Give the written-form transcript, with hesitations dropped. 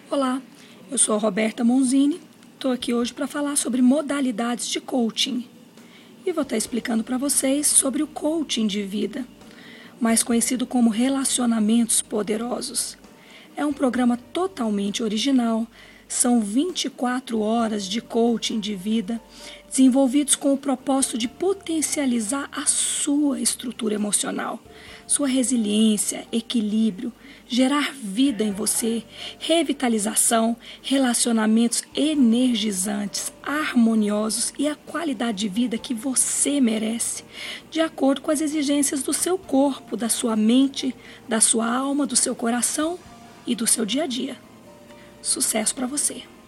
Olá, eu sou a Roberta Monzini, estou aqui hoje para falar sobre modalidades de coaching e vou estar explicando para vocês sobre o coaching de vida, mais conhecido como relacionamentos poderosos. É um programa totalmente original, são 24 horas de coaching de vida, desenvolvidos com o propósito de potencializar a sua estrutura emocional, sua resiliência, equilíbrio, gerar vida em você, revitalização, relacionamentos energizantes, harmoniosos e a qualidade de vida que você merece, de acordo com as exigências do seu corpo, da sua mente, da sua alma, do seu coração e do seu dia a dia. Sucesso para você!